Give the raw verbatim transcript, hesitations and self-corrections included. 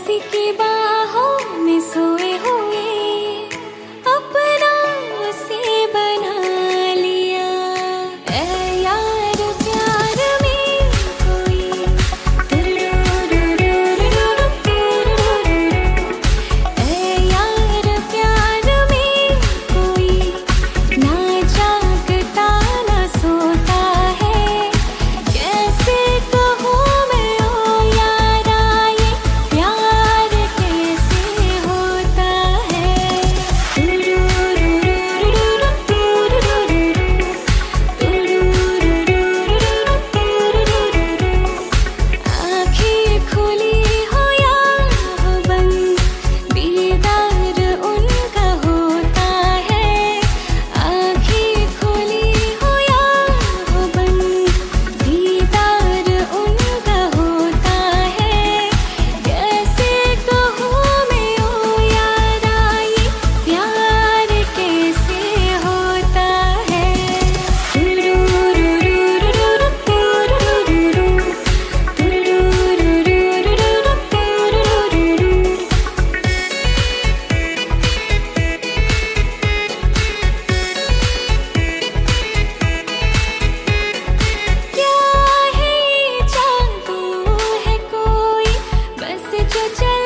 किसी की बाहों में सोए हुए अपना उसे बना लिया। ऐ यार प्यार में कोई ऐ यार प्यार में कोई ना जागता ना सोता है। कैसे कहूँ मैं ओ यारा ये प्यार कैसे होता है। आँखें खुली हो या हो बंद दीदार उनका होता है। आँखें खुली हो या हो बंद दीदार उनका होता है। कैसे कहूँ मैं ओ यारा ये प्यार कैसे होता है। क्या है जादू है कोई बस जो चल